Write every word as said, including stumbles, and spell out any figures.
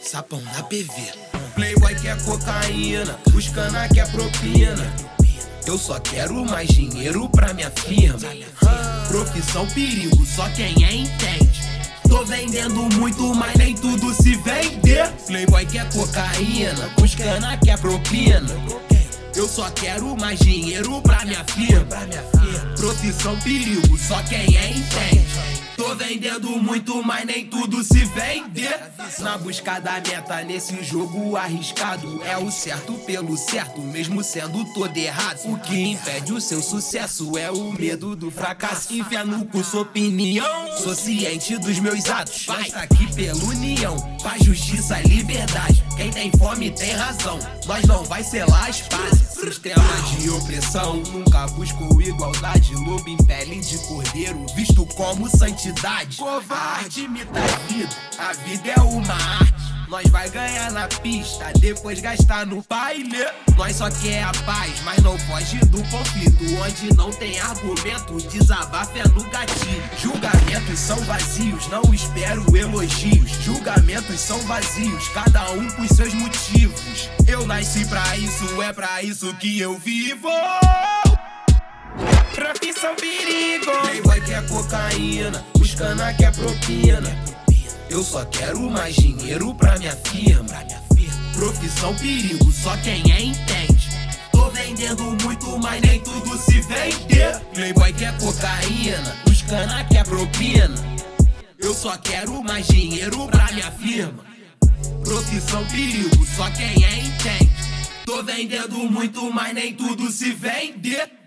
Sapão da P V. Playboy quer cocaína, os cana quer propina. Eu só quero mais dinheiro pra minha firma. Profissão perigo, só quem é entende. Tô vendendo muito, mas nem tudo se vende. Playboy quer cocaína, os cana quer propina. Eu só quero mais dinheiro pra minha firma. Profissão perigo, só quem é entende. Tô vendendo muito, mas nem tudo se vende. Na busca da meta nesse jogo arriscado, é o certo pelo certo, mesmo sendo todo errado. O que impede o seu sucesso é o medo do fracasso. Enfia no cu sua opinião, sou ciente dos meus atos. Nós tá aqui pela união, paz, justiça, liberdade. Quem tem fome tem razão, nós não vai selar as pazes. Sistema de opressão, nunca buscou igualdade. Lobo em pele de cordeiro, visto como santidade. Covarde imita a vida, a vida é uma arte. Nós vai ganhar na pista, depois gastar no baile. Nós só quer a paz, mas não foge do conflito. Onde não tem argumento, desabafa é no gatilho. Julgamentos são vazios, não espero elogios. Julgamentos são vazios, cada um com seus motivos. Eu nasci pra isso, é pra isso que eu vivo. Profissão perigo. Playboy quer cocaína, os cana quer propina. Eu só quero mais dinheiro pra minha firma. Profissão perigo, só quem é entende. Tô vendendo muito, mas nem tudo se vende. Playboy quer cocaína, os cana quer propina. Eu só quero mais dinheiro pra minha firma. Profissão perigo, só quem é entende. Tô vendendo muito, mas nem tudo se vende.